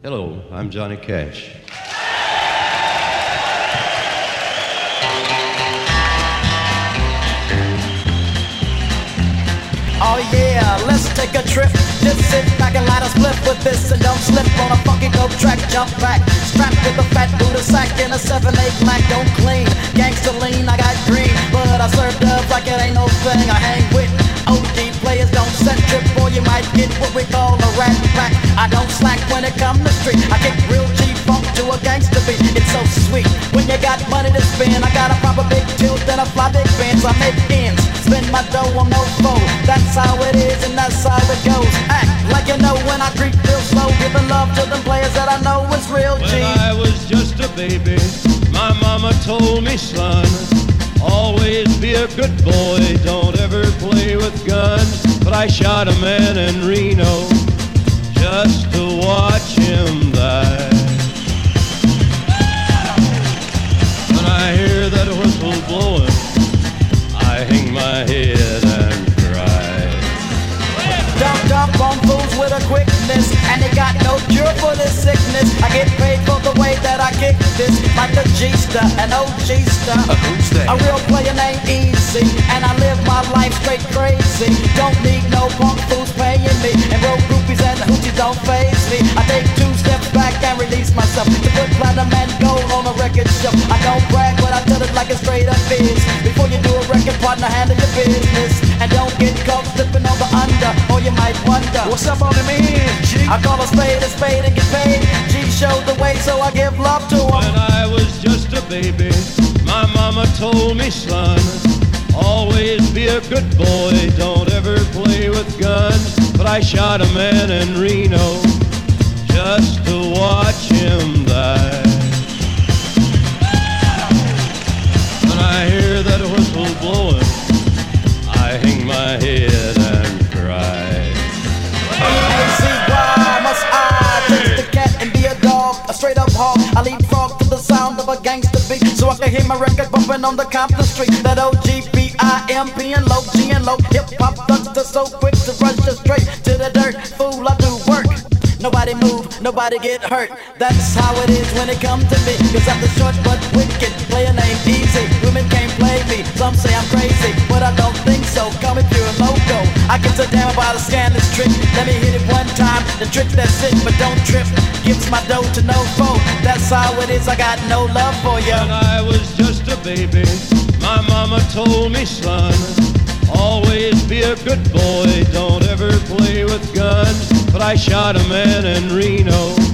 Hello, I'm Johnny Cash. Oh yeah, let's take a trip. Just sit back and light a split with this and don't slip on a funky dope track. Jump back, strapped with a fat Buddha sack and a 7/8 Mac. Don't clean, gangsta lean. I got green, but I serve dubs like it ain't no thing. I hang with OG players, don't set trip or you might get what we call a rat pack. I don't slack when it comes to street. I kick real cheap funk to a gangsta beat. It's so sweet when you got money to spend. I got a proper big tilt and a fly big bands. I make ends, spend my dough on no foe. That's how it is and that's how it goes. Act like you know when I creep real slow, giving love to them players that I know is real G. When I was just a baby, my mama told me, son, always be a good boy, don't ever play with guns. But I shot a man in Reno just to watch him die. When I hear that whistle blowing, I hang my head and cry. Dump on fools with a quickness, and they got no cure for this sickness. I get paid for the way that I kick this, like a G-star, an OG-star. Who's that? A real player named Easy, and I live my life straight crazy. Don't need no punk fools paying me, and road groupies and hoochies don't faze me. I take 2 steps back and release myself to put platinum and gold on a record shelf. I don't brag, but I tell it like it's straight up is. Before you do a record, partner, handle your business, and don't get caught slipping on the under, or you might wonder What's up on them ends, G? I call a spade and get paid. G showed the way, so I give love to him. When I was just a baby, my mama told me, son, always be a good boy, don't ever play with guns. But I shot a man in Reno just to watch him die. When I hear that whistle blowing, I hang my head and cry. See why must I chase the cat and be a dog, a straight up hawk? I lead frog to the sound of a gangster beat, so I can hear my record bumping on the Compton street. That OGPIMP and low G and low hip hop thugs so quick to rush us straight to the dirt. Fool, I do work. Nobody move, nobody get hurt. That's how it is when it comes to me. Cause I'm the short but wicked player named Easy. Women can't play me, some say I'm crazy, but I don't think so. Call me pure loco. I get so damn about a scandalous trick. Let me hit it one time, the trick that's it, but don't trip. Gives my dough to no foe. That's how it is, I got no love for ya. When I was just a baby, my mama told me, son, always be a good boy, don't ever play with guns. But I shot a man in Reno